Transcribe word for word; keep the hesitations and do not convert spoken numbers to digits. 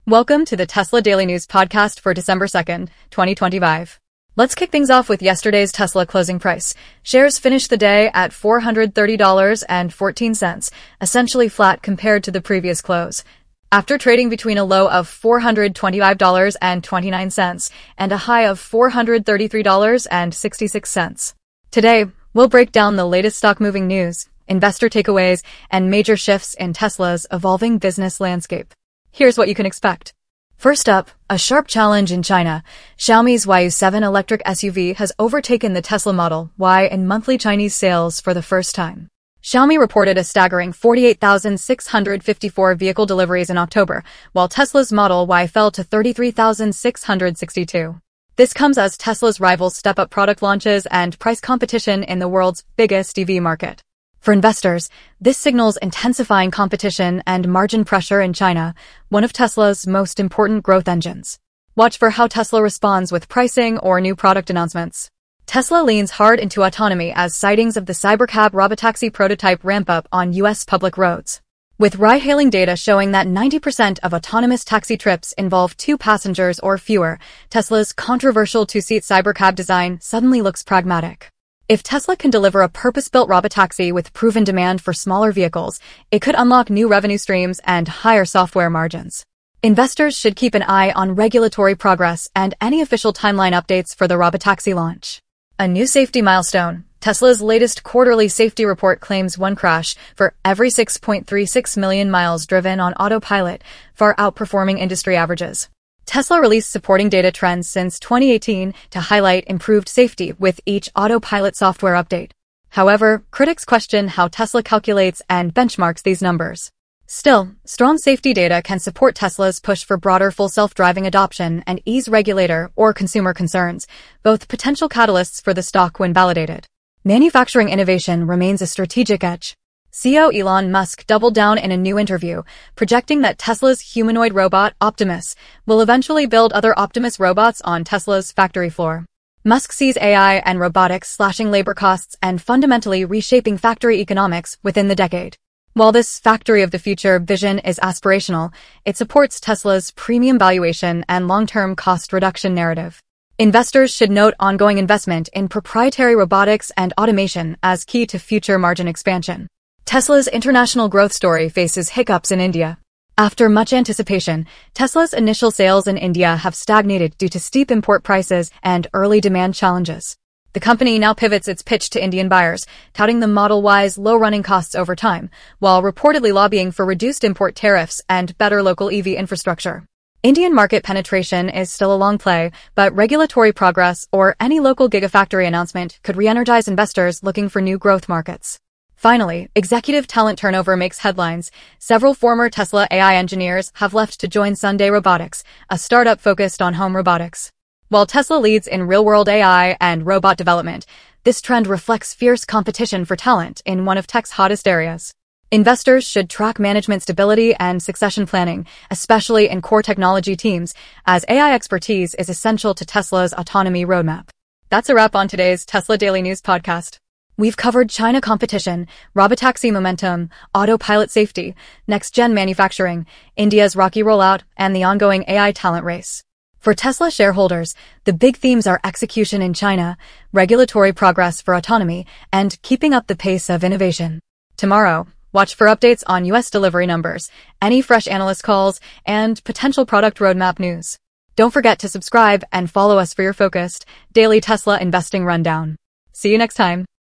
Welcome to the Tesla Daily News podcast for December second, twenty twenty-five. Let's kick things off with yesterday's Tesla closing price. Shares finished the day at four hundred thirty dollars and fourteen cents, essentially flat compared to the previous close. After trading between a low of four hundred twenty-five dollars and twenty-nine cents and a high of four hundred thirty-three dollars and sixty-six cents. Today, we'll break down the latest stock-moving news, investor takeaways, and major shifts in Tesla's evolving business landscape. Here's what you can expect. First up, a sharp challenge in China. Xiaomi's Y U seven electric S U V has overtaken the Tesla Model Y in monthly Chinese sales for the first time. Xiaomi reported a staggering forty-eight thousand six hundred fifty-four vehicle deliveries in October, while Tesla's Model Y fell to thirty-three thousand six hundred sixty-two. This comes as Tesla's rivals step up product launches and price competition in the world's biggest E V market. For investors, this signals intensifying competition and margin pressure in China, one of Tesla's most important growth engines. Watch for how Tesla responds with pricing or new product announcements. Tesla leans hard into autonomy as sightings of the Cybercab robotaxi prototype ramp up on U S public roads. With ride-hailing data showing that ninety percent of autonomous taxi trips involve two passengers or fewer, Tesla's controversial two-seat Cybercab design suddenly looks pragmatic. If Tesla can deliver a purpose-built robotaxi with proven demand for smaller vehicles, it could unlock new revenue streams and higher software margins. Investors should keep an eye on regulatory progress and any official timeline updates for the robotaxi launch. A new safety milestone. Tesla's latest quarterly safety report claims one crash for every six point three six million miles driven on autopilot, far outperforming industry averages. Tesla released supporting data trends since twenty eighteen to highlight improved safety with each autopilot software update. However, critics question how Tesla calculates and benchmarks these numbers. Still, strong safety data can support Tesla's push for broader full self-driving adoption and ease regulator or consumer concerns, both potential catalysts for the stock when validated. Manufacturing innovation remains a strategic edge. C E O Elon Musk doubled down in a new interview, projecting that Tesla's humanoid robot, Optimus, will eventually build other Optimus robots on Tesla's factory floor. Musk sees A I and robotics slashing labor costs and fundamentally reshaping factory economics within the decade. While this factory of the future vision is aspirational, it supports Tesla's premium valuation and long-term cost reduction narrative. Investors should note ongoing investment in proprietary robotics and automation as key to future margin expansion. Tesla's international growth story faces hiccups in India. After much anticipation, Tesla's initial sales in India have stagnated due to steep import prices and early demand challenges. The company now pivots its pitch to Indian buyers, touting the Model Y's low running costs over time, while reportedly lobbying for reduced import tariffs and better local E V infrastructure. Indian market penetration is still a long play, but regulatory progress or any local gigafactory announcement could re-energize investors looking for new growth markets. Finally, executive talent turnover makes headlines. Several former Tesla A I engineers have left to join Sunday Robotics, a startup focused on home robotics. While Tesla leads in real-world A I and robot development, this trend reflects fierce competition for talent in one of tech's hottest areas. Investors should track management stability and succession planning, especially in core technology teams, as A I expertise is essential to Tesla's autonomy roadmap. That's a wrap on today's Tesla Daily News podcast. We've covered China competition, robotaxi momentum, autopilot safety, next-gen manufacturing, India's rocky rollout, and the ongoing A I talent race. For Tesla shareholders, the big themes are execution in China, regulatory progress for autonomy, and keeping up the pace of innovation. Tomorrow, watch for updates on U S delivery numbers, any fresh analyst calls, and potential product roadmap news. Don't forget to subscribe and follow us for your focused, daily Tesla investing rundown. See you next time.